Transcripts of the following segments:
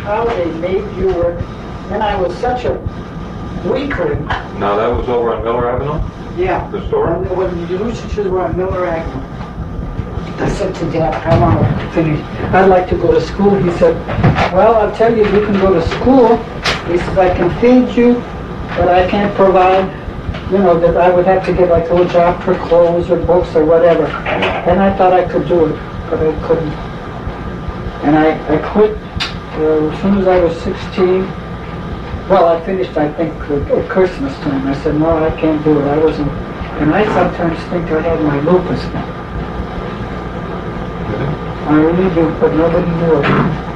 how they made you work. And I was such a weakling. Now that was over on Miller Avenue? Yeah. The store? When the Lucians were on Miller Avenue. I said to Dad, I want to finish. I'd like to go to school. He said, well, I'll tell you, you can go to school. He says, I can feed you, but I can't provide, you know, that I would have to get like a little job for clothes or books or whatever. And I thought I could do it, but I couldn't. And I quit as soon as I was 16. Well, I finished, I think, at Christmas time. I said, no, I can't do it. I wasn't, and I sometimes think I had my lupus now. I really do, but nobody knew it.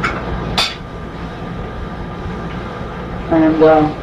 And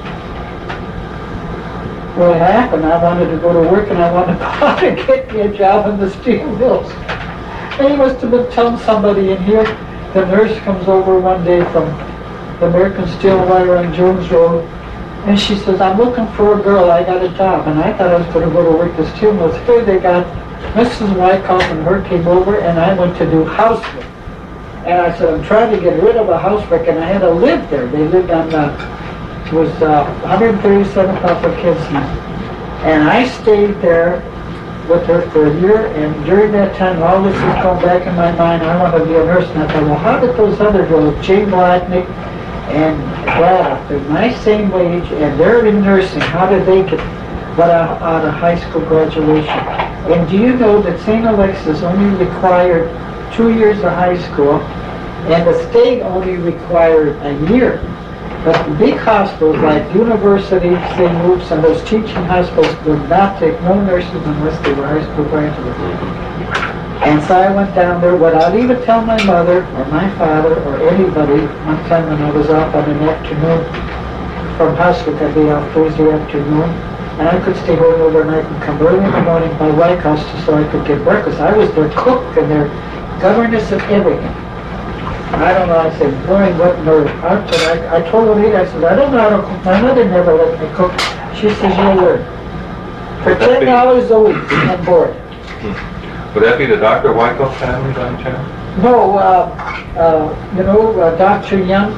what happened, I wanted to go to work and I wanted to get me a job in the steel mills. And he must have been telling somebody in here. The nurse comes over one day from the American Steel Wire on Jones Road, and she says, I'm looking for a girl, I got a job. And I thought I was going to go to work at the steel mills. Here they got Mrs. Wyckoff and her came over, and I went to do housework. And I said, I'm trying to get rid of a housework, and I had to live there. They lived on, it was 137 Papa Kidsman. And I stayed there with her for a year, and during that time, all this is going back in my mind. I want to be a nurse. And I thought, well, how did those other girls, Jane Blacknick and Gladys, they're my same wage, and they're in nursing. How did they get out of high school graduation? And do you know that St. Alexis only required 2 years of high school, and the state only required a year? But the big hospitals like University, St. Luke's, and those teaching hospitals would not take no nurses unless they were high school graduates. And so I went down there without even telling my mother or my father or anybody. One time when I was off on an afternoon from hospital, I'd be off Thursday afternoon, and I could stay home overnight and come early in the morning by White House so I could get breakfast. I was their cook and their governess and everything. I don't know, I said, boy, what nerve. I told her, I said, I don't know how to cook. My mother never let me cook. She says, you'll learn. For $10 a week, I'm bored. Would that be the Dr. Wyckoff family by any chance? No, you know, Dr. Young.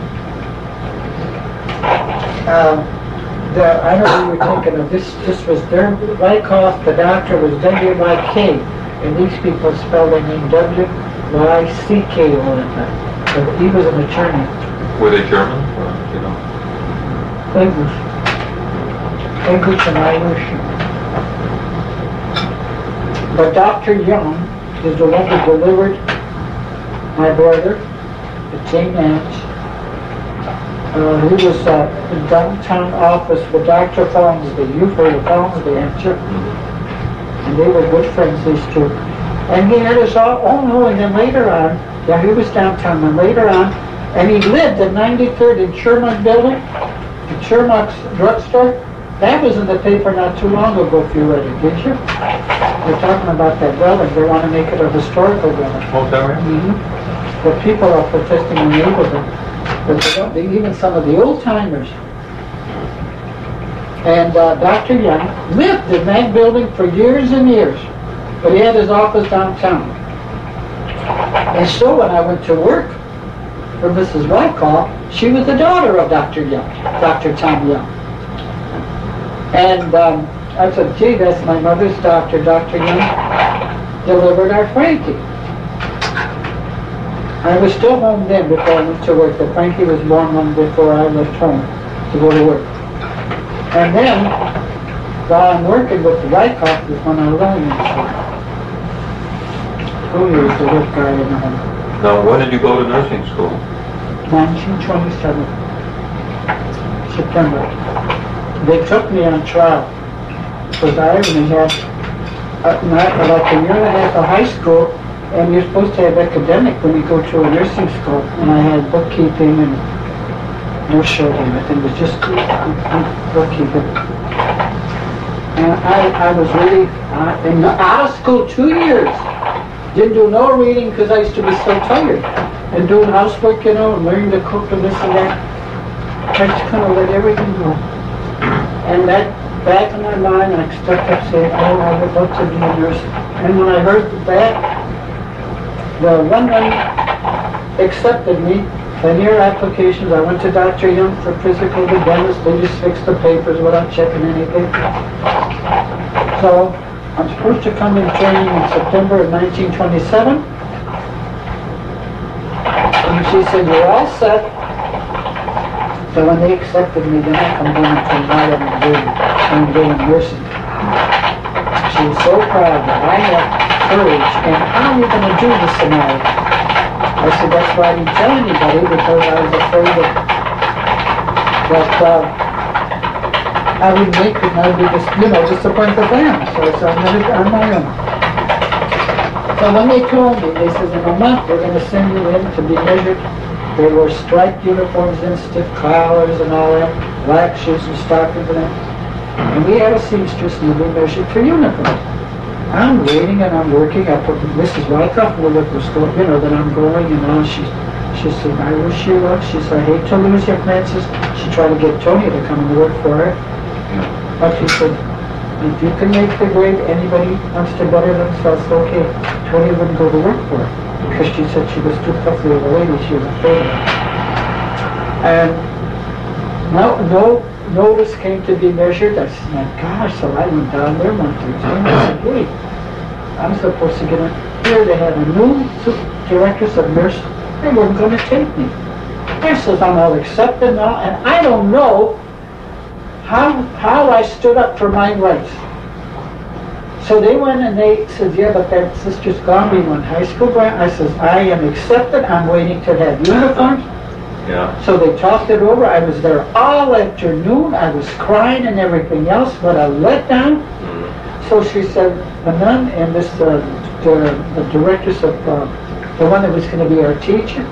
I know who you're thinking of. This was their Wyckoff. The doctor was W-Y-K. And these people spelled their name W-Y-C-K all the time. But he was an attorney. Were they German? Or, you know? English. English and Irish. But Dr. Young is the one who delivered my brother at St. Anne's. He was in downtown office with Dr. Fonsby. You've heard of Fonsby, haven't you? And they were good friends, these two. And he had his own home, and then later on, yeah, he was downtown, and later on, and he lived at 93rd in Sherman Building, in Sherman's drugstore. That was in the paper not too long ago, if you read it, did you? They're talking about that building. They want to make it a historical building. Oh, is that right? Mm-hmm. But people are protesting the neighborhood. But they don't, even some of the old-timers. And Dr. Young lived in that building for years and years. But he had his office downtown. And so when I went to work for Mrs. Wyckoff, she was the daughter of Dr. Young, Dr. Tom Young. And I said, gee, that's my mother's doctor. Dr. Young delivered our Frankie. I was still home then before I went to work, but Frankie was born long before I left home to go to work. And then, while I'm working with the Wyckoff, is when I learned this. Oh, he was the work guy in the home. Now, when did you go to nursing school? 1927, September. They took me on trial because I only had like a year and a half of high school, and you're supposed to have academic when you go to a nursing school. And I had bookkeeping and no showing. I think it was just bookkeeping. And I was really out of school 2 years. Didn't do no reading because I used to be so tired. And doing housework, you know, and learning to cook and this and that. I just kind of let everything go. And that, back in my mind, I stuck up saying, oh, I would love to be a nurse. And when I heard that, the one accepted me, 10-year applications. I went to Dr. Young for physical, the dentist. They just fixed the papers without checking anything. So I'm supposed to come in training in September of 1927. And she said, you're all set. So when they accepted me, then I come down to Nevada and doing nursing. She was so proud that I had courage. And how are you going to do this scenario? I said, that's why I didn't tell anybody, because I was afraid that I would make it and I would just, disappoint the family. So I said, I'm going to do it on my own. So when they told me, they said, in a month, we're going to send you in to be measured. They wore striped uniforms and stiff collars and all that, black shoes and stockings and that. And we had a seamstress and we measured for uniform. I'm waiting and I'm working. I put Mrs. Wyckoff will look for school, that I'm going, and now she said, I wish you luck. She said, I hate to lose you, Francis. She tried to get Tony to come and work for her. But she said, if you can make the grade, anybody wants to better themselves, okay. Tony wouldn't go to work for her because she said she was too tough with a lady. She was afraid of her. And no notice came to be measured. I said, my gosh, so I went down there one time. I said, wait, I'm supposed to get in. Here they had a new directress of nursing. They weren't going to take me. I says, I'm all accepted now, and I don't know how I stood up for my rights. So they went and they said, yeah, but that sister's gone. We won high school grant. I says, I am accepted. I'm waiting to have uniforms. Yeah. So they talked it over. I was there all afternoon. I was crying and everything else, but I let down. So she said, the nun and this, the directress of the one that was going to be our teacher,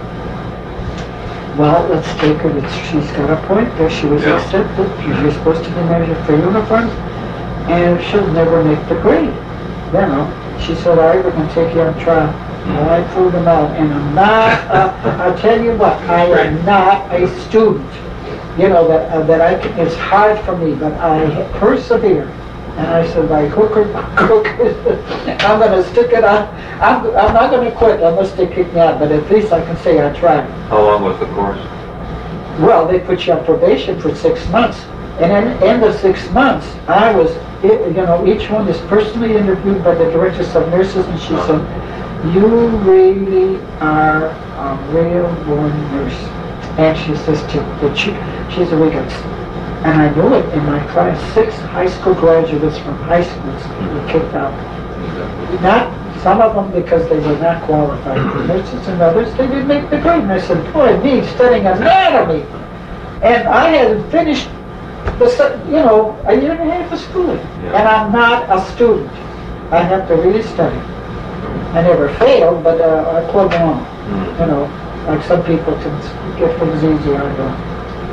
well, let's take her. She's got a point there. She was accepted. You're supposed to be measured for uniforms, and she'll never make the grade. She said, all right, we're going to take you on trial. Well, I proved them out, and I'm not, I'll tell you what, I am not a student. That I can, it's hard for me, but I persevere. And I said, by hook or crook, I'm going to stick it on. I'm not going to quit unless they kick me out, but at least I can say I tried. How long was the course? Well, they put you on probation for 6 months. And at the end of 6 months, I was, each one is personally interviewed by the directress of nurses, and she said, you really are a real born nurse. And she says, she's a Wiggins. And I knew it in my class. 6 high school graduates from high schools were kicked out. Not some of them because they were not qualified for nurses, and others they didn't make the grade. And I said, boy, me studying anatomy, and I had finished a year and a half of schooling, and I'm not a student. I have to really study. I never failed, but I plugged on. Like some people can get things easy. I don't.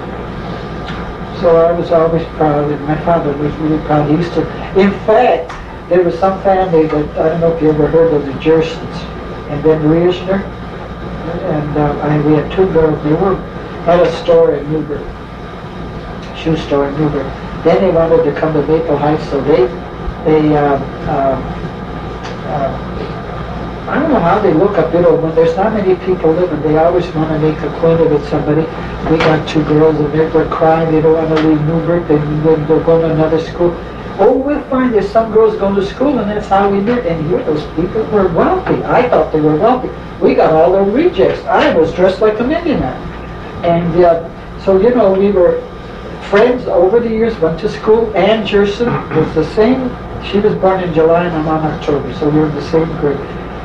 So I was always proud, and my father was really proud. He used to, in fact, there was some family that, I don't know if you ever heard of the Gersons, and Ben Reisner, and we had 2 girls. They had a store in Newburgh, shoe store in Newburgh. Then they wanted to come to Maple Heights, so I don't know how they look up, when there's not many people living, they always want to make acquainted with somebody. We got 2 girls and they're crying, they don't want to leave Newburgh, they're going to another school. Oh, we'll find there's some girls going to school, and that's how we met. And here those people were wealthy. I thought they were wealthy. We got all their rejects. I was dressed like a millionaire. And so, we were friends over the years, went to school. Ann Gerson was the same. She was born in July and I'm on October, so we were in the same grade.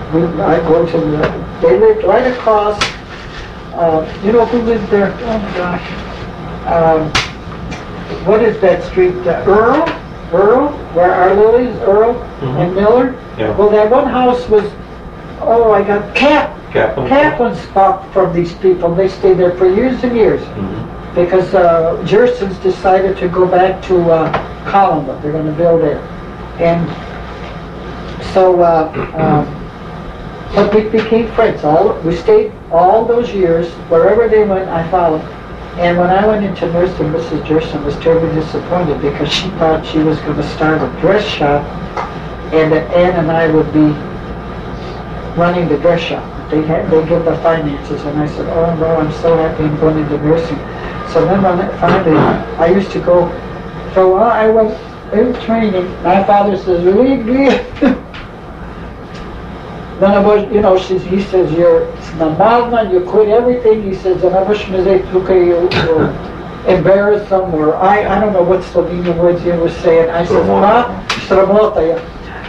They lived right across, who lived there? Oh gosh. What is that street? Earl, where our Lily's, Earl and Miller? Yeah. Well, that one house was, I got Kaplan's bought from these people. They stayed there for years and years. Because Gerson's decided to go back to Columba. They're going to build there. And so, but we became friends. We stayed all those years. Wherever they went, I followed. And when I went into nursing, Mrs. Gerson was terribly disappointed because she thought she was going to start a dress shop and that Ann and I would be running the dress shop. They give the finances, and I said, oh no, I'm so happy I'm going into nursing. So then when finally, I used to go, for a while I was in training. My father says, leave me. Then I was, he says, you're normalna, you quit everything. He says, and I wish me they took you embarrass them, or I don't know what Slovenian words he was saying. I said, Pa, sramota, yeah.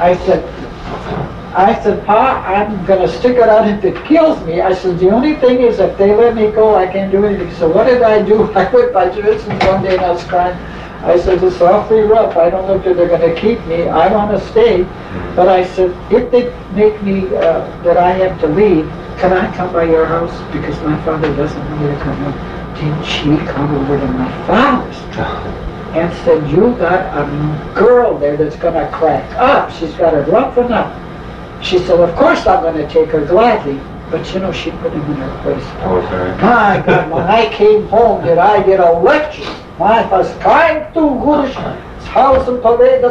I said, Pa, I'm going to stick it out if it kills me. I said, the only thing is if they let me go, I can't do anything. So what did I do? I went by Jerusalem one day and I was crying. I said, it's awfully rough. I don't know if they're going to keep me. I want to stay. But I said, if they make me, that I have to leave, can I come by your house? Because my father doesn't want me to come home. Didn't she come over to my father's and said, you got a girl there that's going to crack up. She's got her rough enough. She said, of course I'm going to take her gladly. But she put him in her place. Oh, sorry. My God, when I came home, did I get a lecture? My was kind to good. House and parade,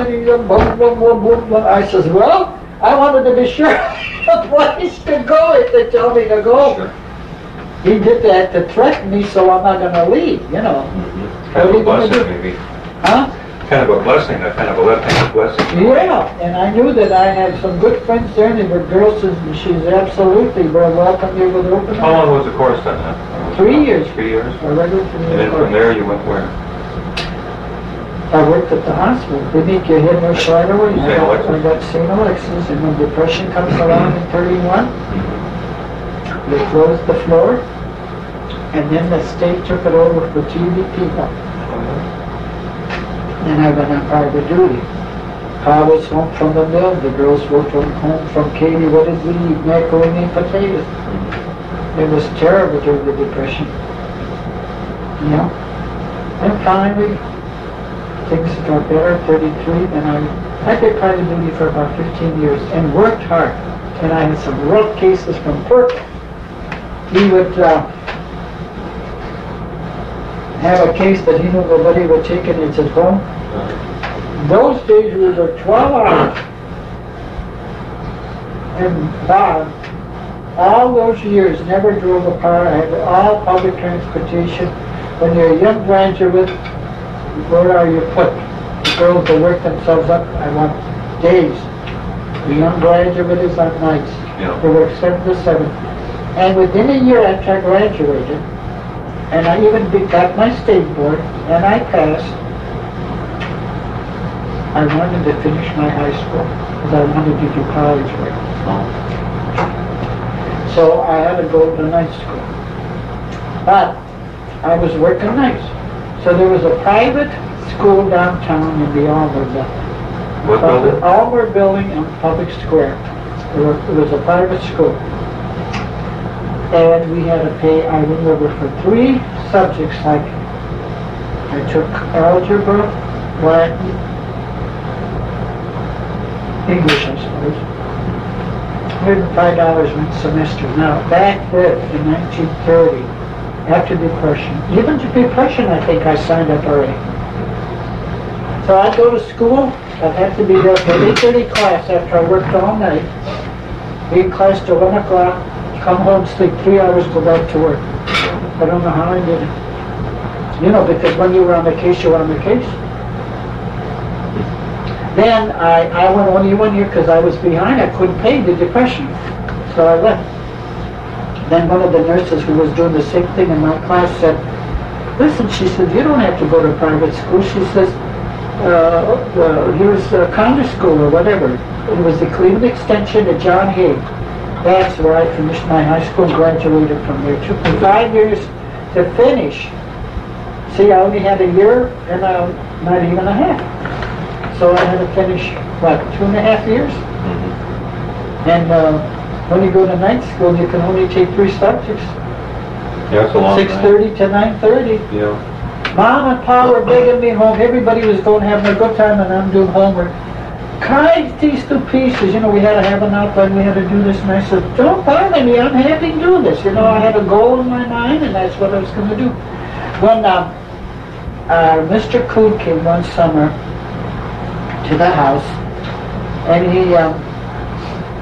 I says, well, I wanted to be sure the place to go if they tell me to go. Sure. He did that to threaten me, so I'm not going to leave, Kind of a blessing, maybe. Huh? Kind of a blessing, a kind of a left-handed blessing. Yeah, and I knew that I had some good friends there, and they were girls, and she's absolutely very welcome here with open arms. How long was the course then? 3 years. 3 years? A regular 3 And years then course. from there you went where? I worked at the hospital. They make your head no shorter. I got St. Alexis, and when depression comes along in 31, they closed the floor, and then the state took it over for TV people. Then I went on private duty. Pa was home from the mill. The girls were home from Katie. What did we eat? Macaroni and potatoes. It was terrible during the depression. And finally, things got better, 33, and I did private duty for about 15 years and worked hard. And I had some rough cases from Perk. He would have a case that he knew nobody would take it in his home. Those days we were 12 hours. And Bob, all those years, never drove a car. I had all public transportation. When you're a young graduate, where are you put? The girls that work themselves up, I want days. The young graduate is on nights. They work 7 to 7. And within a year after I graduated, and I even got my state board, and I passed, I wanted to finish my high school, because I wanted to do college work. So I had to go to night school. But I was working nights. So there was a private school downtown in the Almer building. What building? Almer building on Public Square. It was a private school. And we had to pay, I remember, for 3 subjects, like I took algebra, Latin, English, I suppose. $105 one semester. Now, back then, in 1930, after Depression, even to Depression, I think I signed up already. So I'd go to school, I'd have to be there for 8:30 class after I worked all night, be in class till 1 o'clock, come home, sleep 3 hours, go back to work. I don't know how I did it. Because when you were on the case, you were on the case. Then I went only 1 year because I was behind. I couldn't pay the Depression. So I left. Then one of the nurses who was doing the same thing in my class said, listen, she said, you don't have to go to private school. She says, here's county school or whatever. It was the Cleveland Extension at John Hay. That's where I finished my high school and graduated from there. It took me 5 years to finish. See, I only had a year and not even a half. So I had to finish, 2.5 years? And when you go to night school, you can only take 3 subjects. Yeah, it's a long 6:30 to 9:30. Yeah. Mom and Pa were begging me home. Everybody was going having a good time, and I'm doing homework. Cried these to pieces. We had to have an outline. We had to do this, and I said, "Don't bother me. I'm happy to do this." I had a goal in my mind, and that's what I was going to do. When Mr. Coon came one summer to the house, and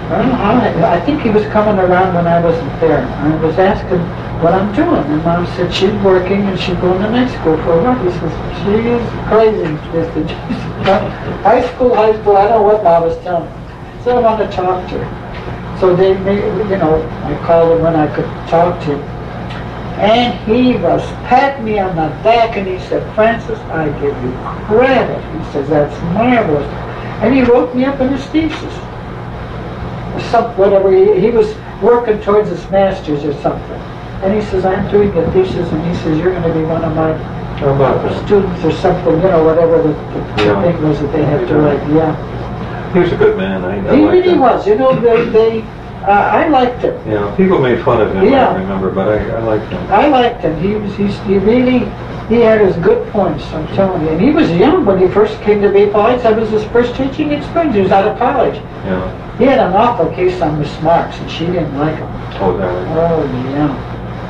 I don't know how, I think he was coming around when I wasn't there. I was asking what I'm doing, and Mom said she's working and she's going to night school for what? He says, she's crazy, Mr. High school, I don't know what Mom was telling me. So I wanted to talk to her. So they made, you know, I called him when I could talk to him. And he was patting me on the back and he said, Francis, I give you credit. He says, that's marvelous. And he wrote me up in his thesis. Whatever, he was working towards his master's or something. And he says, I'm doing a thesis, and he says, you're going to be one of my students or something, you know, whatever the thing was that they had to write, He was a good man. I he liked really him. was, you know, I liked him. Yeah, people made fun of him, Yeah. I remember, but I liked him. I liked him. He had his good points, I'm telling you. And he was young when he first came to Maple Heights. That was his first teaching experience. He was out of college. Yeah. He had an awful case on Miss Marks, and she didn't like him. Oh, that way. Oh, yeah.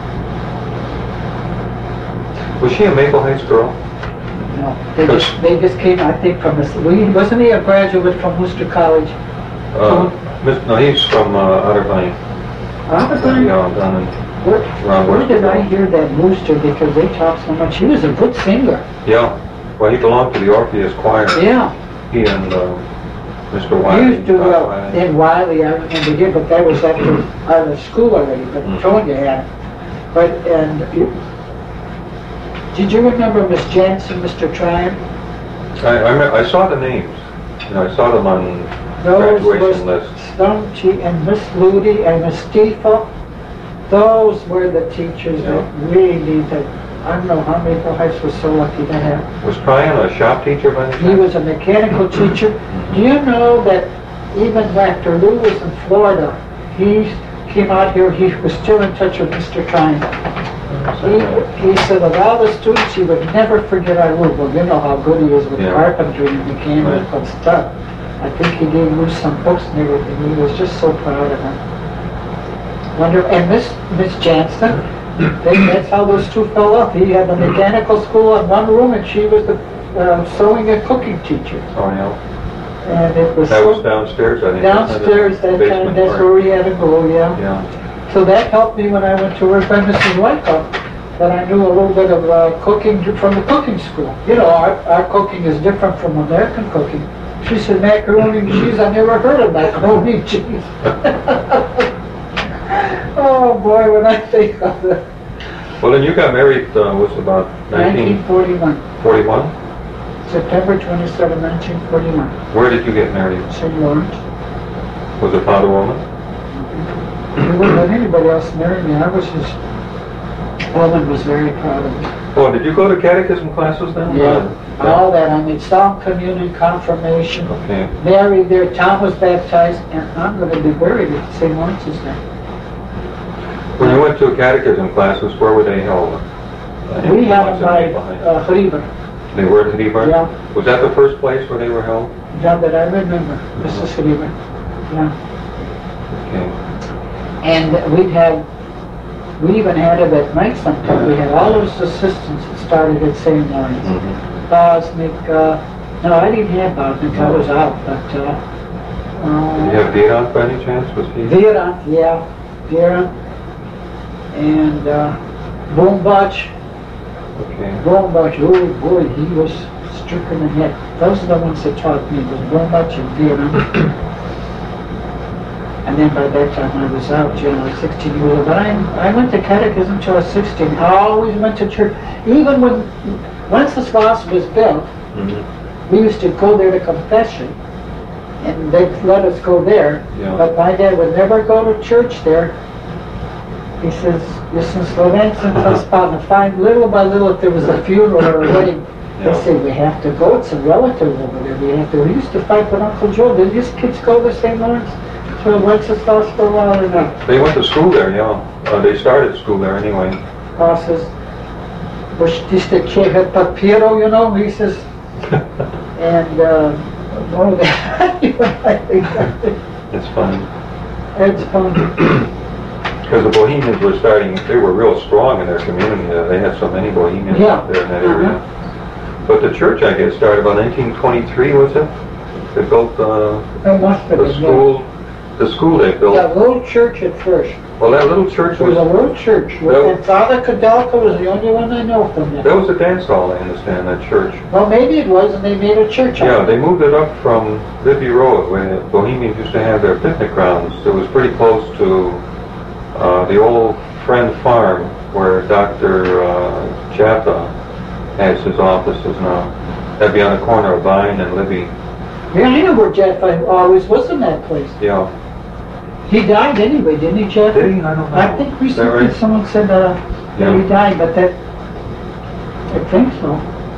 Was she a Maple Heights girl? No, they just came, I think, from this. Wasn't he a graduate from Worcester College? No, he's from Otterbein. Otterbein? Yeah, down in Where did I hear that Worcester? Because they talked so much. He was a good singer. Yeah. Well, he belonged to the Orpheus Choir. Yeah. He and Mr. Wiley. He used to, in Wiley, I remember him, but that was after out of school already, but Tonya had it. But, did you remember Miss Jansen, Mr. Tryon? I saw the names. You know, I saw them on graduation lists. Stumpy and Miss Ludi and Miss Stiefel. Those were the teachers that really, I don't know how Maple Heights was so lucky to have. Was Tryon a shop teacher by any chance? He was a mechanical teacher. Do you know that even after Lou was in Florida, he came out here, he was still in touch with Mr. Tryon. He said of all the students, he would never forget our Lou. Well, you know how good he is with carpentry and mechanical stuff. I think he gave Lou some books and everything. He was just so proud of him. And Miss Jansen, that's how those two fell off. He had the mechanical school in one room, and she was the sewing and cooking teacher. Oh, yeah. And it was that was downstairs, I think. Downstairs that time, that's where we had to go, Yeah. So that helped me when I went to work by Mrs. Wyckoff, that I knew a little bit of cooking from the cooking school. You know, our cooking is different from American cooking. She said, macaroni and cheese, I never heard of macaroni and cheese. Oh boy, when I think of it. Well, then you got married, was about 1941. 41? September 27, 1941. Where did you get married? St. Lawrence. Was it Father Woman? He wouldn't let anybody else marry me. I was his woman, was very proud of me. Oh, did you go to catechism classes then? Yeah, all that. I mean, Psalm Communion, Confirmation, okay. Married there. Tom was baptized, and I'm going to be buried at St. Lawrence's now. When you went to catechism classes, where were they held? We had them by Hriber. They were at Hriber? Yeah. Was that the first place where they were held? Yeah, that I remember, Mrs. Hriber. Yeah. Okay. And we even had it at night sometimes. We had all those assistants that started at St. Lawrence. Bosnick, no, I didn't have Bosnick, I was out, but... Did you have Dierant by any chance? Was he? Dierant, yeah. Dierant. And Bombach. Okay. Bombach, oh boy, he was stricken in head. Those are the ones that taught me, was Bombach and Dierant. And then by that time I was out, 16 years old. But I went to catechism until I was 16. I always went to church. Even when Wenceslas was built, we used to go there to confession. And they'd let us go there. Yeah. But my dad would never go to church there. He says, listen, Slovensen, find little by little if there was a funeral or a wedding. They say, we have to go. It's a relative over there. We have to. We used to fight with Uncle Joe. Did these kids go to St. Lawrence? So Wenceslas for a while or not? They went to school there, yeah. They started school there anyway. Says, papiro, you know, he says, and, oh, It's funny. It's funny. Because the Bohemians were starting, they were real strong in their community. They had so many Bohemians out there in that area. But the church, I guess, started about 1923, was it? They built the school. the school they built. That little church at first. Well, that little church There was a little church, That- and Father Kadelka was the only one I know from there. that was a dance hall, I understand, that church. Well, maybe it was, and they made a church out Yeah, of they it. moved it up from Libby Road, where Bohemians used to have their picnic grounds. It was pretty close to the old Friend Farm, where Dr. Jaffa has his offices now. That'd be on the corner of Vine and Libby. Yeah, I know where Jeff always was in that place. Yeah. He died anyway, didn't he, Jeff? Did he? I don't know. I think Is that recently right? someone said that Yeah. he died, but that, I think so.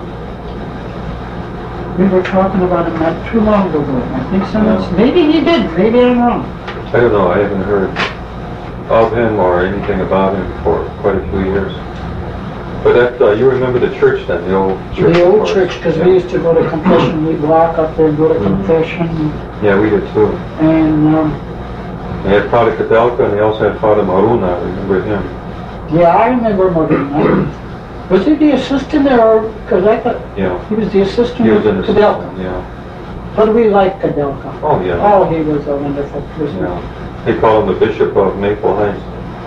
We were talking about him not too long ago. I think someone, maybe he did, maybe I'm wrong. I don't know. I haven't heard of him or anything about him for quite a few years. But that, you remember the church then, the old church? The of old course. church, because Yeah. we used to go to confession, we'd walk up there and go to confession, Yeah, we did too. and, They had Father Kadelka and they also had Father Maruna. Remember him? yeah, I remember Morgan. Was he the assistant there, or, because I thought Yeah. he was the assistant He was of in the Kadelka. Yeah. But we liked Kadelka. Oh, yeah. Oh, he was a wonderful person. Yeah. They call him the Bishop of Maple Heights.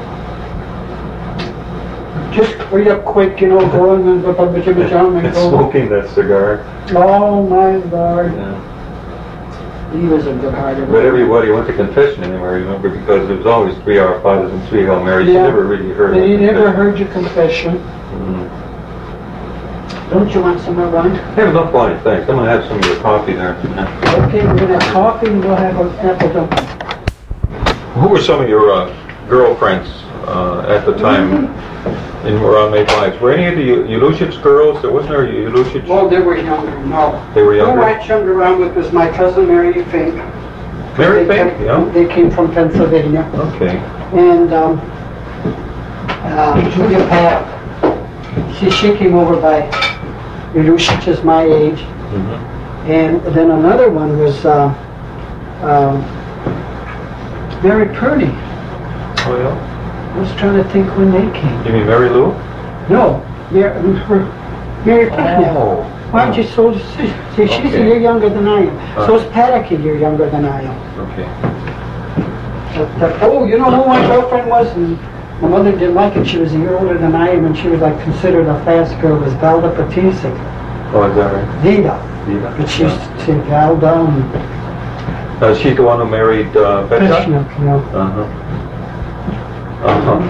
Just hurry up quick, going and go up to the jam and And go. smoking that cigar. Oh my Lord, Yeah. he was a good hearted. But everybody went to confession anyway, remember, because there was always 3 Our Fathers and 3 Hail Marys. You Yeah. never really heard But he of never heard your confession. Don't you want some more wine? I have enough wine, thanks. I'm going to have some of your coffee there. Okay, we're gonna have coffee and we'll have an apple dumpling. Who were some of your girlfriends at the time in around Maple Heights? Were any of the Ulushic girls? There wasn't there Ulushic? Well, they were younger, no. They were Who younger? I chummed around with was my cousin Mary Fink. Mary They Fink? came- Yeah. They came from Pennsylvania. Okay. And Julia Pat, she came over by Ilushic, is my age. Mm-hmm. And then another one was Mary Purdy. Oh, yeah? I was trying to think when they came. You mean Mary Lou? No, Mary Purdy. Oh. Why don't you so see, she's a Okay. year younger than I am. So is Paddock a year younger than I am. Okay. Oh, you know who my girlfriend was? And my mother didn't like it. She was a year older than I am, and she was like considered a fast girl. Was Valda Patisi. Oh, is that right? Vida. Diva? But she used to say Valda and She's the one who married Betcha? Krishna, Uh-huh. Uh-huh.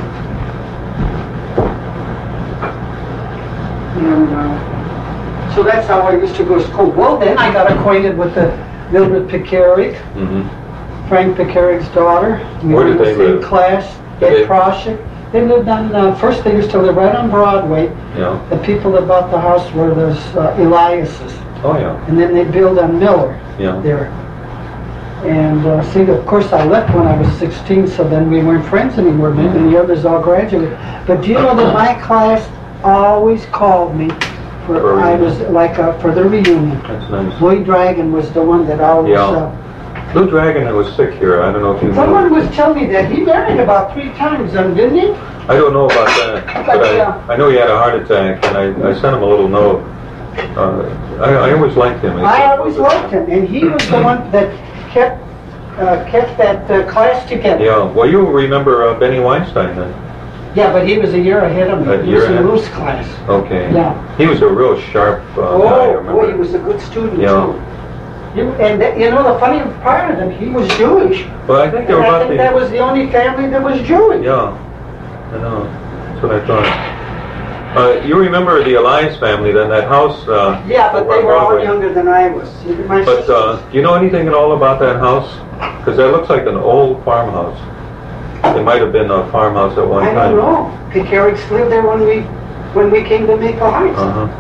And so that's how I used to go to school. Well, then I got acquainted with the Mildred Pekarik, Mm-hmm. Frank Pekarik's daughter. We Where were did in the they same live? class Did they- at Proshik. They lived on, first they used to live right on Broadway. Yeah. The people that bought the house were those Eliases. Oh, yeah. And then they built on Miller Yeah. there. And see, of course, I left when I was 16, so then we weren't friends anymore. Me and the others all graduated. But do you know that my class always called me For a I was like for the reunion. That's nice. Lloyd Dragon was the one that always. Yeah. Lou Dragon that was sick here. I don't know if you Someone know. was telling me that he married about 3 times, didn't he? I don't know about that, but I know he had a heart attack, and I sent him a little note. I always liked him. I always liked him, and he was the one that kept that class together. Yeah. Well, you remember Benny Weinstein then? Yeah, but he was a year ahead of me. A He year was in ahead? Lou's class. Okay. Yeah. He was a real sharp guy. I Oh, remember. boy, he was a good student Yeah. too. And the funny part of him, he was Jewish. Well, I think they And were I about think that was the only family that was Jewish. Yeah, I know. That's what I thought. You remember the Elias family then? That house. Yeah, but over they on were all Broadway. younger than I was. My But sisters. do you know anything at all about that house? Because that looks like an old farmhouse. It might have been a farmhouse at one I time. don't know. Pekarik lived there when we came to Maple Heights.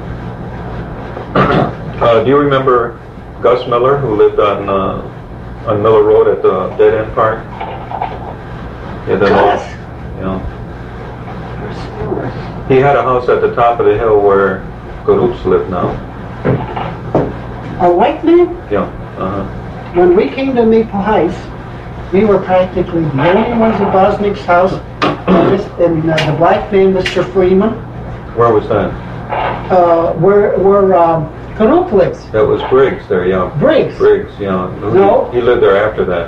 Uh-huh. Do you remember Gus Miller, who lived on Miller Road at the Dead End Park? Yeah, Gus? Yeah. He had a house at the top of the hill where Garups live now. A white man? Yeah. Uh-huh. When we came to Maple Heights, we were practically the only ones at Bosnick's house. And the black man, Mr. Freeman, Where was that? were Karup lives. That was Briggs there, yeah. Briggs. Briggs, yeah. No. He lived there after that.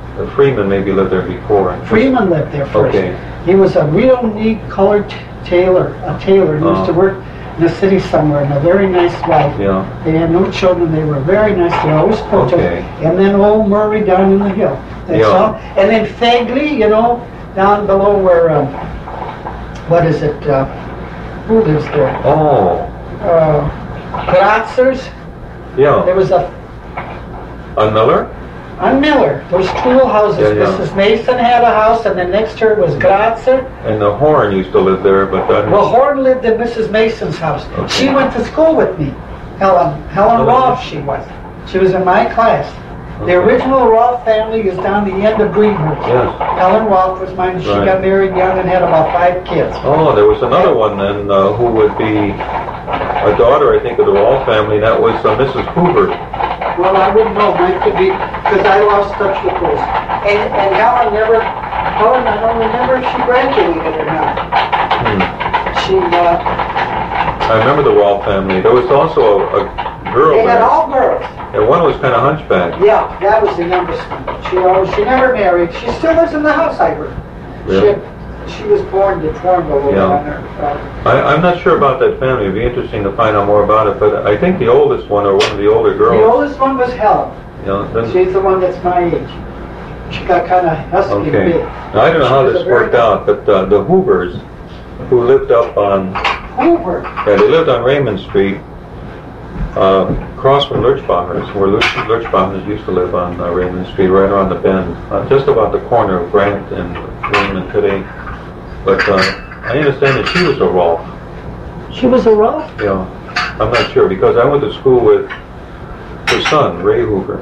Freeman maybe lived there before. Freeman lived there first. Okay. He was a real neat colored tailor, He used to work in the city somewhere, and a very nice wife. Yeah. They had no children. They were very nice. They always spoke to Okay. us. And then old Murray down in the hill. That's Yeah. all. And then Fagley, down below where, what is it? Who lives there? Oh. Gratzers. Yeah. There was On Miller? on Miller. Those two little houses. Yeah, yeah. Mrs. Mason had a house, and then next to her was Gratzer. And the Horn used to live there, but that Well, Horn lived in Mrs. Mason's house. Okay. She went to school with me. Helen Oh. Roth she was. She was in my class. The Okay. original Roth family is down the end of Greenhurst. Yes. Helen Roth was mine. She Right. got married young and had about 5 kids. Oh, there was another one then who would be a daughter, I think, of the Wall family. And that was Mrs. Hoover. Well, I wouldn't know. Mine could be, because I lost touch with those. And Helen, I don't remember if she graduated or not. She, I remember the Wall family. There was also a girl they had there. all girls. And one was kind of hunchback. Yeah, that was the youngest one. She never married. She still lives in the house, I heard. Really? She was born deformed a little Yeah. on her. I'm not sure about that family. It'd be interesting to find out more about it. But I think the oldest one, or one of the older The girls, oldest one was Helen. then, She's the one that's my age. She got kind of husky okay. big. Now, I don't know She how was this a very worked out, but the Hoovers, who lived up on, Hoover. they lived on Raymond Street, across from Lurchbachers, where Lurchbachers used to live on Raymond Street, right around the bend, just about the corner of Grant and Raymond today. But I understand that she was a Rolfe. She was a Rolfe? Yeah, I'm not sure, because I went to school with her son, Ray Hoover.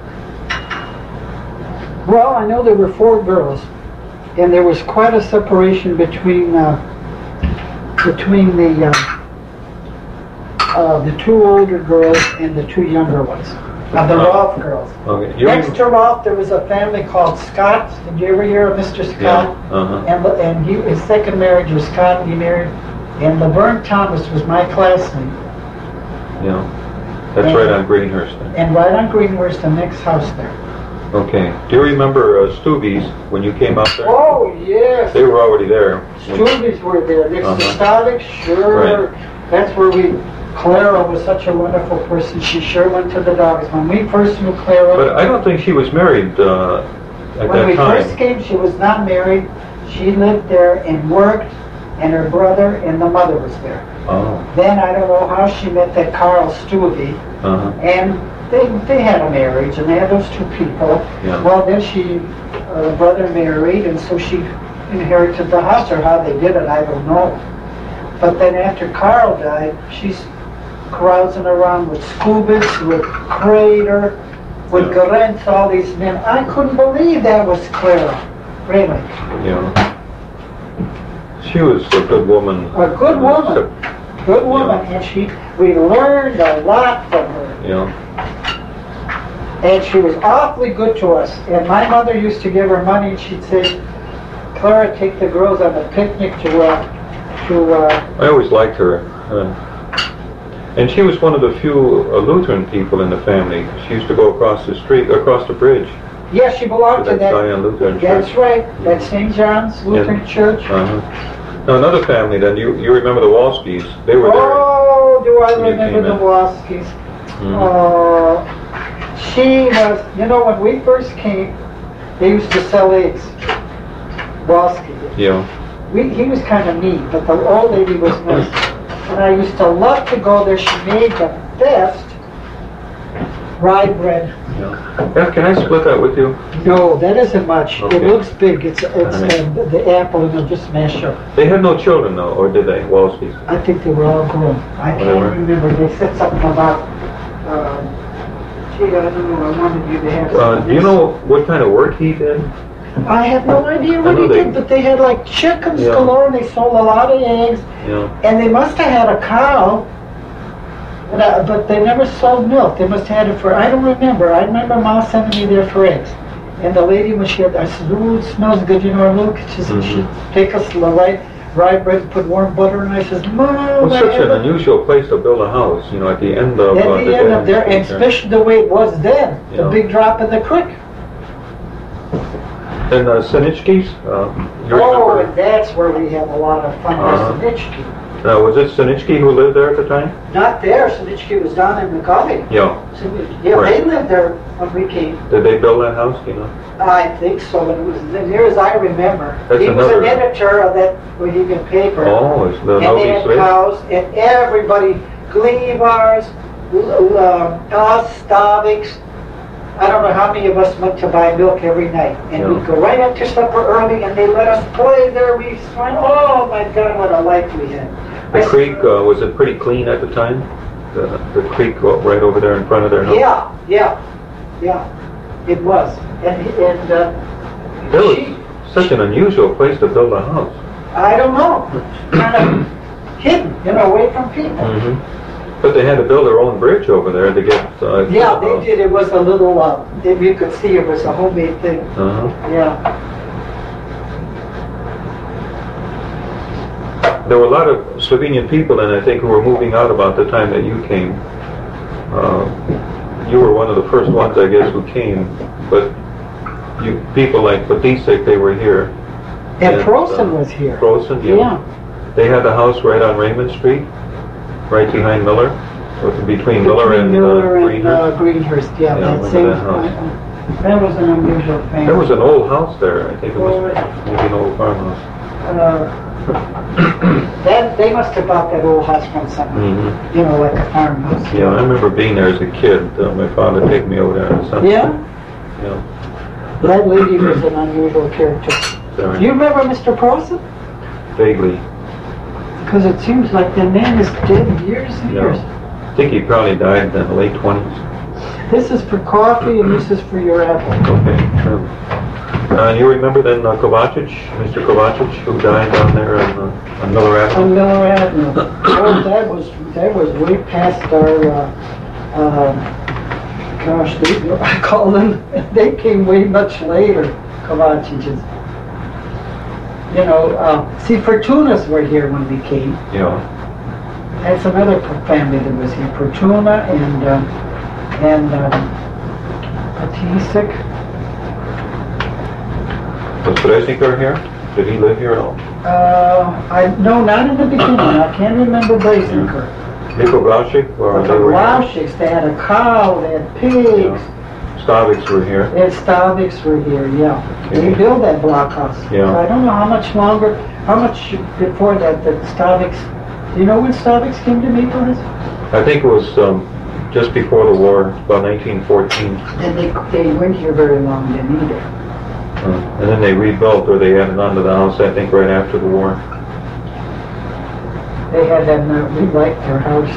Well, I know there were 4 girls, and there was quite a separation between the 2 older girls and the 2 younger ones. The Rolfe girls. Okay. Next to Rolfe, there was a family called Scott. Did you ever hear of Mr. Scott? Yeah. Uh-huh. And his second marriage was Scott, and he married. And Laverne Thomas was my classmate. Yeah. That's right on Greenhurst. Then. And right on Greenhurst, the next house there. Okay. Do you remember Stubbe's when you came out there? Oh, yes. They were already there. Stubbe's were there. Next to Uh-huh. Static, sure. Right. That's where Clara was such a wonderful person. She sure went to the dogs. When we first knew Clara, But I don't think she was married at when that we time. first came, she was not married. She lived there and worked, and her brother and the mother was there. Oh. Then I don't know how she met that Carl Stubbe, Uh-huh. and they had a marriage, and they had those 2 people. Yeah. Well, then the brother married, and so she inherited the house, or how they did it, I don't know. But then after Carl died, she's carousing around with Scubitz, with Crater, with Yeah. Garentz, all these men. I couldn't believe that was Clara, really. Yeah. She was a good woman. A good woman. Good woman, and we learned a lot from her. Yeah. And she was awfully good to us. And my mother used to give her money, and she'd say, Clara, take the girls on a picnic I always liked her. And she was one of the few Lutheran people in the family. She used to go across the street, across the bridge. yeah, she belonged to that. Zion Lutheran That's Church. right, that St. John's Lutheran Church. Uh-huh. Now another family then, you remember the Walskis. They were there. Oh, do I when you remember came the in. Walskis. Mhm. She was, when we first came, they used to sell eggs. Walski. Yeah. He was kind of neat, but the old lady was nice. And I used to love to go there. She made the best rye bread. Yeah. Can I split that with you? No, that isn't much. Okay. It looks big. It's Alright. the apple, and it'll just mash up. They had no children though, or did they? Walskis. I think they were all grown. I Whatever. can't remember. They said something about, gee, I don't know. I wanted you to have Do something. you know what kind of work he did? I have no idea what I know he they- did, but they had like chickens Yeah. galore, and they sold a lot of eggs, Yeah. and they must have had a cow, but they never sold milk. They must have had it for, I don't remember. I remember Mom sending me there for eggs. And the lady, when she had, I said, ooh, it smells good, Luke. She said, she'd take us the rye bread and put warm butter, and I said, Mom, Well, such an unusual place to build a house, at the end of at the end of there, and especially the way it was then, the Yeah. big drop in the creek. And Sinichki's, you Oh, remember? and that's where we have a lot of fun with Sinichki. Was it Sinichki who lived there at the time? Not there, Sinichki was down in McCauley. Yeah. Yeah, Right. they lived there when we came. Did they build that house, do you know? I think so, but it was as near as I remember. That's He was another- an editor of that Mohegan paper. Oh, it's the And they Novi had Slave? cows, and everybody, Glevars, us, Staviks, I don't know how many of us went to buy milk every night. And Yeah. we'd go right up to supper early, and they let us play there. We went, oh my God, what a life we had. The creek, was it pretty clean at the time? The creek right over there in front of their house? Yeah, it was. And That was such an unusual place to build a house. I don't know, kind of hidden, away from people. Mm-hmm. But they had to build their own bridge over there to get... Yeah, they did. It was a little, if you could see, it was a homemade thing. Uh-huh. Yeah. There were a lot of Slovenian people, and I think, who were moving out about the time that you came. You were one of the first ones, I guess, who came. But people like Batisek, they were here. And Prosen was here. Prosen, yeah. They had the house right on Raymond Street, right behind Miller, between Miller and Greenhurst. Greenhurst, yeah. Yeah, That same. that house. That was an unusual family. There was an old house there. I think it was maybe an old farmhouse. They must have bought that old house from someone, Mm-hmm. Like a farmhouse. Yeah, I remember being there as a kid. My father took me over there on Sunday. Yeah? Yeah. That lady was an unusual character. Sorry. Do you remember Mr. Prosen? Vaguely. Because it seems like the man is dead years and years. I think he probably died in the late 20s. This is for coffee and this is for your apple. Okay, sure. And you remember then Kovacic, Mr. Kovacic, who died down there on Miller On Avenue? Miller Avenue. Oh, that was way past our, I call them, they came way much later, Kovacic's. See, Fortunas were here when we came. Yeah. That's another family that was here, Fortuna and Patisek. Was Breznikar here? Did he live here at all? No, not in the beginning. I can't remember Blazenker. Niko Blauschik? Or The they were here? Blauschiks, they had a cow, they had pigs. Staviks were here. They had Staviks were here, yeah. They Okay. built that blockhouse. Yeah. I don't know how much before that the Staviks, do you know when Staviks came to Maplehead? I think it was just before the war, about 1914. And they weren't here very long, then either. And then they rebuilt, or they added onto the house, I think, right after the war. They had that, we liked their house.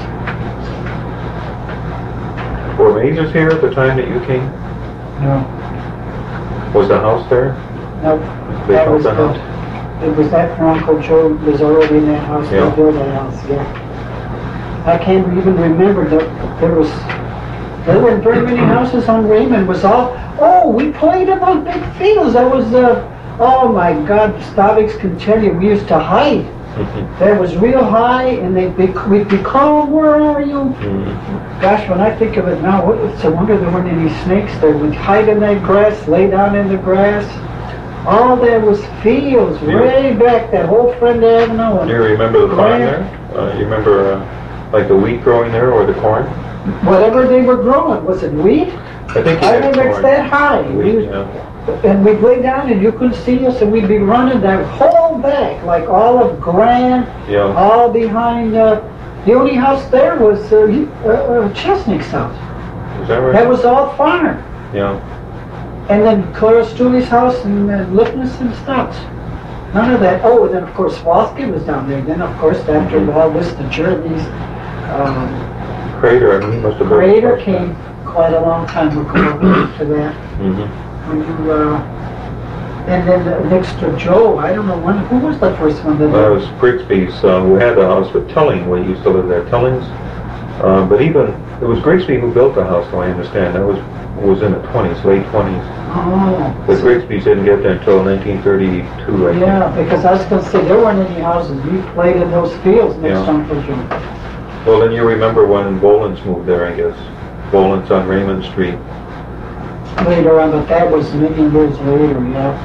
Were Mazers here at the time that you came? No, Was the house there? no, They that built was the built. house? It was after Uncle Joe was already in that house, Yeah. they built that house, yeah. I can't even remember that there weren't very many houses on Raymond, we played in those big fields, that was, oh my God, Staviks can tell you, we used to hide. That was real high, and we'd be called, where are you? Gosh, when I think of it now, it's a wonder there weren't any snakes there. We'd hide in that grass, lay down in the grass. All there was fields, way back, that whole Friend Avenue. Do you remember the farm there? You remember like the wheat growing there, or the corn? Whatever they were growing, was it wheat? I think I remember it's that high. Wheat, yeah. And we'd lay down and you couldn't see us, and we'd be running that whole back, like all of Grand, Yeah. all behind, the only house there was Chesnick's house. Is that right? That was all farm. Yeah. And then Clara Stooley's house and Lipness and Stouts. None of that. Oh, and then of course Swalsky was down there. Then of course after all this, the Jeremy's, Crater, I mean, he must have built Crater the first came quite a long time ago to that. one. When you, and then next to Joe, I don't know who was the first one that That was Grigsby's, who had the house with Telling, when he used to live there, Telling's. But even, it was Grigsby who built the house, so I understand. That was in the 20s, late 20s. Oh. But Grigsby's didn't get there until 1932, I think. Yeah, because I was going to say, there weren't any houses. We played in those fields next to Uncle Joe. Well, then you remember when Boland's moved there, I guess. Boland's on Raymond Street. Later on, but that was many years later, yeah.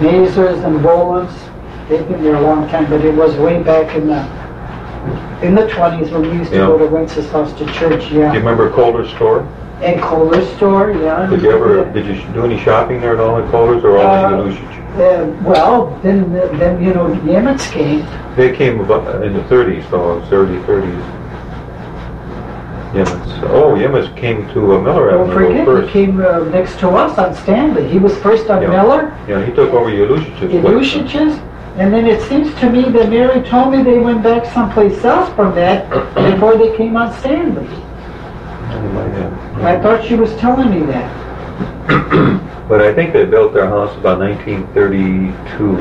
Mazers and Bolins. They've been there a long time, but it was way back in the 20s when we used to go to Wenceslas to church, Do you remember Kohler's store? And Kohler's store, yeah. Did you do any shopping there at all at Kohler's or only Yalushich? Well, then you know, Yemen's came. They came about in the 30s, though, it was early 30s. Yemen's. Oh, Yemen's came to Miller Don't Avenue forget, first. he came next to us on Stanley. He was first on Miller. Yeah, he took over Yalushich's. Yalushich's. And then it seems to me that Mary told me they went back someplace else from that before they came on Stanley. I thought she was telling me that. But I think they built their house about 1932.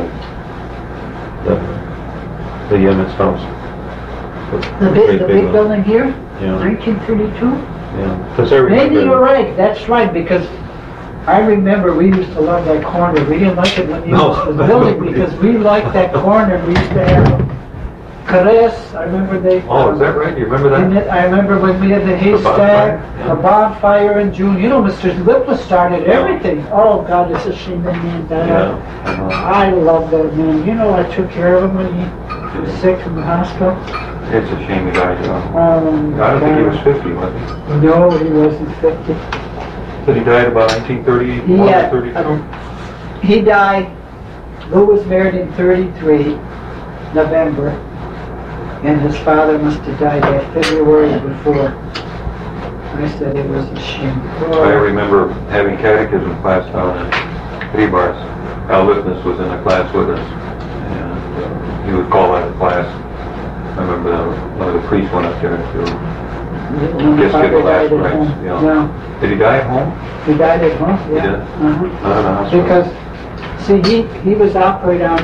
The Yemen's house. The big building here? Yeah. 1932? Yeah. Because I remember. Maybe you're right. That's right, because I remember we used to love that corner. We didn't like it when you was building because we liked that corner. We used to have Caress. I remember they. Oh, is that right? You remember that? I remember when we had the haystack, the bonfire in June. You know, Mr. Lippler started everything. Oh God, it's a shame that man died. Yeah. I love that man. You know, I took care of him when he was sick in the hospital. It's a shame he died young. I don't think he was 50, was he? No, he wasn't 50. But he died about 1931 or 32? He died, Lou was married in 33, November, and his father must have died that February before. I said it was a shame. Oh. I remember having catechism class down in Rebars. Al Lipness was in the class with us, and he would call out of class. I remember one of the priests went up there to just get the last rites. Yeah. Did he die at home? He died at home, yeah. He did? Uh-huh. Because, see, he was operated on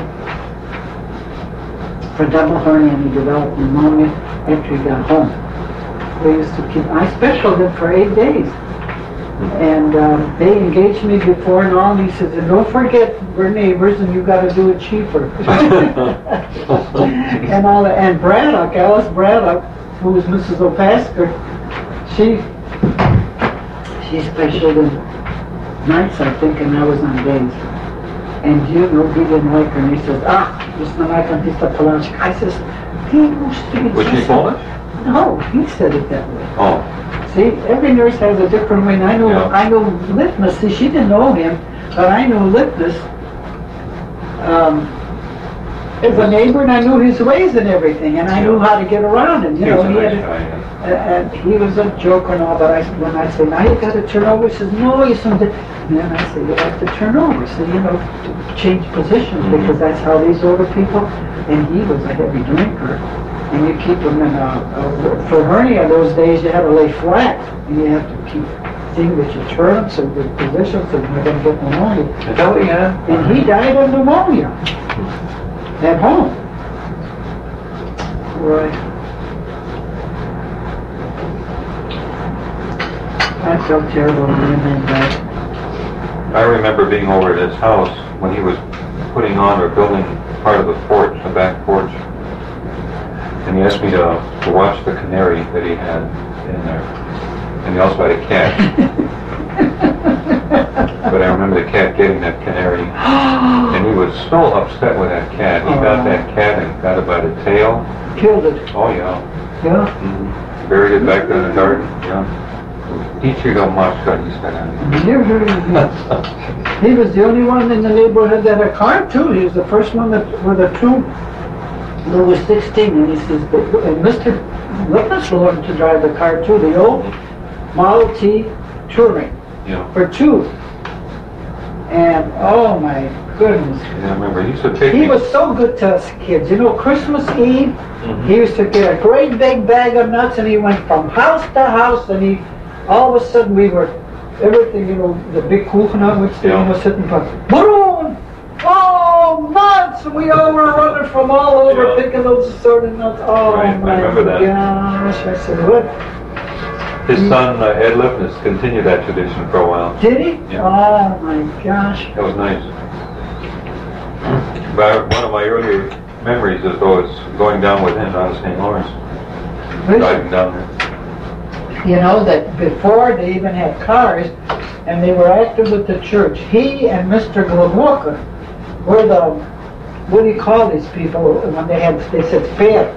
for double hernia and he developed pneumonia after he got home. We used to keep, I specialed him for 8 days. And they engaged me before and all, and he says, and don't forget, we're neighbors and you got to do it cheaper. And all that. And Braddock, Alice Braddock, who was Mrs. Opasker, she specialed in nights, I think, and I was on days. And you know, he didn't like her, and he says, it's not like Antista Polanski. I says, was she Polish? No, he said it that way. Oh. See, every nurse has a different way. And I know Lipness. See, she didn't know him, but I knew Lipness as a neighbor, and I knew his ways and everything, and I knew how to get around him. You know, and he was a joke and all. But when I say, now you got to turn over, he says, no, you something. And then I say, you have to turn over, so you know, to change positions because that's how these older people. And he was a heavy drinker. And you keep them in for hernia those days you had to lay flat and you have to keep seeing that you turn them so the position so you're going to get pneumonia. Is that what he had? And he died of pneumonia at home. Right. I felt terrible when the man died. I remember being over at his house when he was putting on or building part of the porch, the back porch. And he asked me to watch the canary that he had in there. And he also had a cat. But I remember the cat getting that canary. And he was so upset with that cat. He got that cat and got it by the tail. Killed it. Oh, yeah. Yeah? Mm-hmm. Buried it back there in the garden. Yeah. Ichigo Mashka, he said. He was the only one in the neighborhood that had a car, too. He was the first one that with a two. Lou was 16, and he says, and Mr. Lipness learned to drive the car too, the old Model T Touring for two. And oh my goodness. Yeah, I remember. He used to take He was so good to us kids. You know, Christmas Eve, he used to get a great big bag of nuts, and he went from house to house, and all of a sudden we were, everything, you know, the big kuchen which they were sitting for, boom! Oh, nuts! We all were running from all over picking those assorted nuts. Oh right, my gosh! I said, what? His son, Ed Lipness, continued that tradition for a while. Did he? Yeah. Oh my gosh! That was nice. But one of my earlier memories is though it's going down with him out of St. Lawrence. Driving down there. You know that before they even had cars, and they were active with the church. He and Mr. Glomorka where the, what do you call these people when they said fair?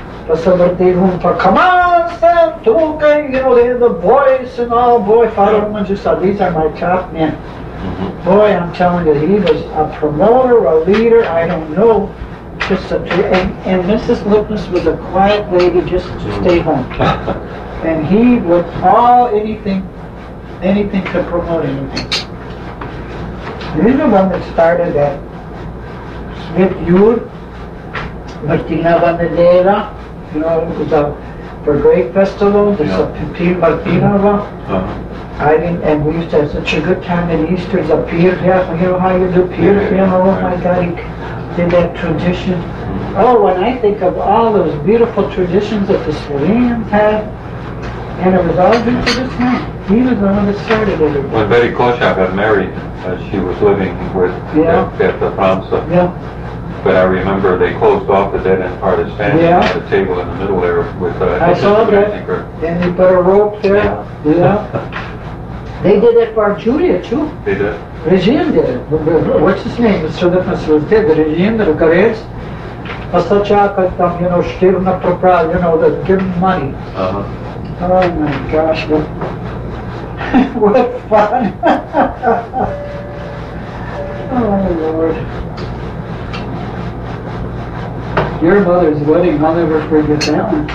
Come on, Sam, okay, you know, they had the voice and all, boy, Father Roman just said, these are my top men. Boy, I'm telling you, he was a promoter, a leader, I don't know. Just and Mrs. Lipness was a quiet lady, just to stay home. And he would anything to promote anything. He's the one that started that Smith Yule, Martina Vanedera, you know, it was for Great Festival, the Pipil Martinova. And we used to have such a good time at Easter, the Pier, you know how you do Pier, oh my God, he did that tradition. Oh, when I think of all those beautiful traditions that the Slovenians had, and it was all due to this man. He was the one that started everything. When Betty Koshak got married, she was living with at the Franza. Yeah. But I remember they closed off the dead end part of the stand and had a table in the middle there with I saw that. And they put a rope there. Yeah. They did it for Julia too. They did? Regine did it. What's his name? Mr. Lipness was dead. The Regine, the Karez. Pasachaka, you know, Shtirna Propral, you know, that give him money. Oh my gosh, what fun. Oh Lord. Your mother's wedding, I'll never forget that one.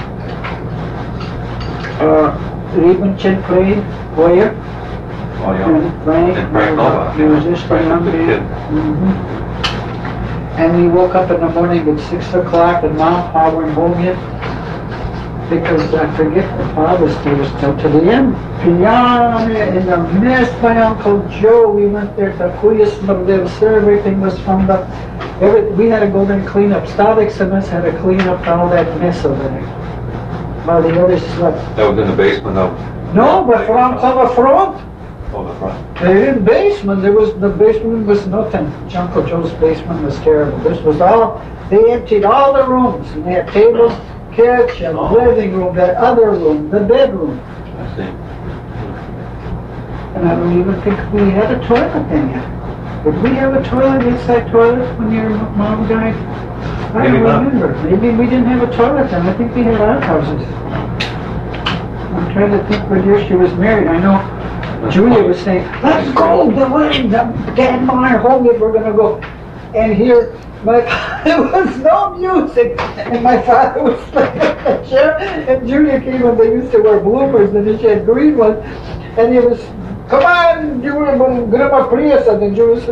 Riebenchen played, Hoyer. Oh, yeah. And Frank Nova. He was just a young man. And we woke up in the morning at 6 o'clock and Mom, Pa weren't home yet. Because I forget the Pa was still to the end. Piano in the mess by Uncle Joe. We went there to Kuyas, everything was from the... we had to go there and clean up. Statics and us had to clean up all that mess over there. While the others slept. That was in the basement of... No, but from the front. Oh, the front. The basement, the basement was nothing. Uncle Joe's basement was terrible. This was all, they emptied all the rooms. And they had tables, kitchen, living room, that other room, the bedroom. I see. And I don't even think we had a toilet then yet. Did we have a toilet, inside toilet, when your mom died? I don't remember. Maybe we didn't have a toilet then. I think we had outhouses. I'm trying to think what year she was married. I know Julia was saying, let's go, Dad and Mom are home if we're going to go. And here, there was no music, and my father was playing the chair, and Julia came and they used to wear bloomers, and she had green ones, and he was, come on, Julia, Grandma Prius, and then Julia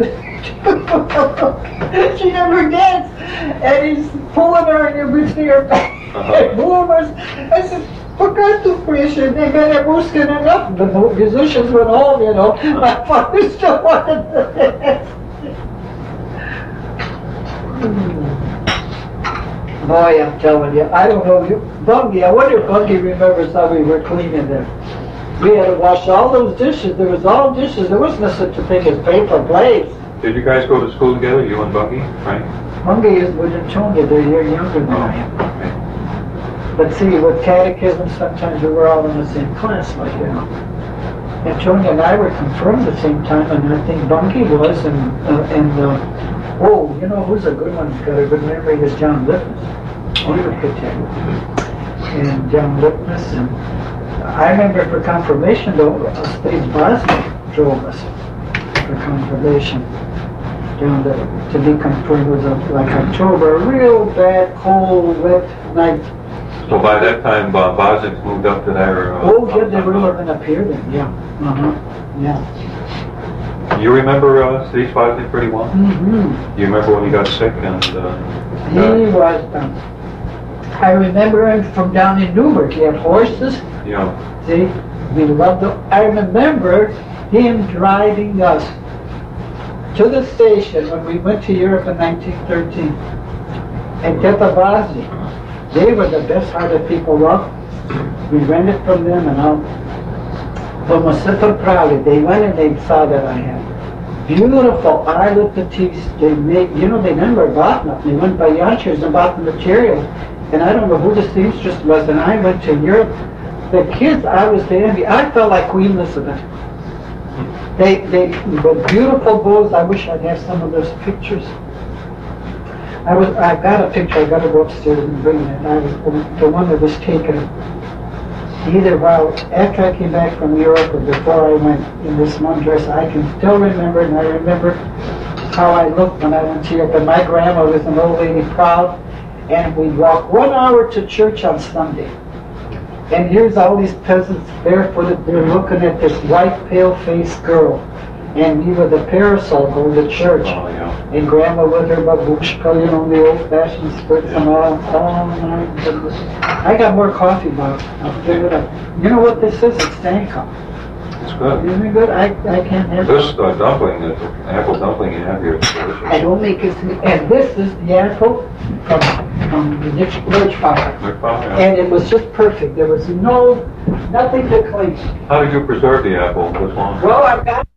she never danced, and he's pulling her, and you're between her back, bloomers. I said, forgot to appreciate, they got a busking enough. The musicians went home, you know. My father still wanted to dance. Boy, I'm telling you, I don't know, Bungie, I wonder if Bungie remembers how we were cleaning there. We had to wash all those dishes. There was all dishes. There wasn't such a thing as paper plates. Did you guys go to school together, you and Bungie, Frank? Bungie is with Antonia. They're a year younger than I am. Okay. But see, with catechism, sometimes we were all in the same class, like, you know. Antonia and I were confirmed at the same time, and I think Bungie was, oh, you know who's a good one, who's got a good memory, is John Lipness. He could tell you. And John Lipness, and I remember for confirmation, though, Steve Bosnick drove us for confirmation down to be confirmed. It was like October, a real bad, cold, wet night. So by that time, Bosnick's moved up to there. Oh, yeah, they were living up here then, yeah. Yeah. You remember Steve Bosnick pretty well? Mm-hmm. You remember when he got sick and... he was... I remember him from down in Newburgh. He had horses. Yeah. See, we loved them. I remember him driving us to the station when we went to Europe in 1913. And Tetavazi, they were the best-hearted people. We rented from them and all. But was super proud. They went and they saw that I had beautiful Arlet Petits. They made, you know, they never bought nothing. They went by Yachers and bought the materials. And I don't know who the seamstress was, and I went to Europe. The kids, I was the envy. I felt like Queen Elizabeth. They were beautiful bows. I wish I'd have some of those pictures. I got a picture, I gotta go upstairs and bring it. I was, the one that was taken either while, after I came back from Europe or before I went in this one dress. I can still remember it, and I remember how I looked when I went to Europe. And my grandma was an old lady, proud, and we'd walk 1 hour to church on Sunday. And here's all these peasants barefooted, they're looking at this white, pale-faced girl. And we with a parasol going to church. Oh, yeah. And Grandma with her babushka, you know, the old-fashioned skirts and all. Oh my goodness. I got more coffee, Bob. I'll give it up. You know what this is? It's Danko. It's good. Isn't it good? I can't have This dumpling, the apple dumpling you have here is delicious. I don't make it. And this is the apple from the Lurch Papa. Yeah. And it was just perfect. There was nothing to clean. How did you preserve the apple this long? Well, I've got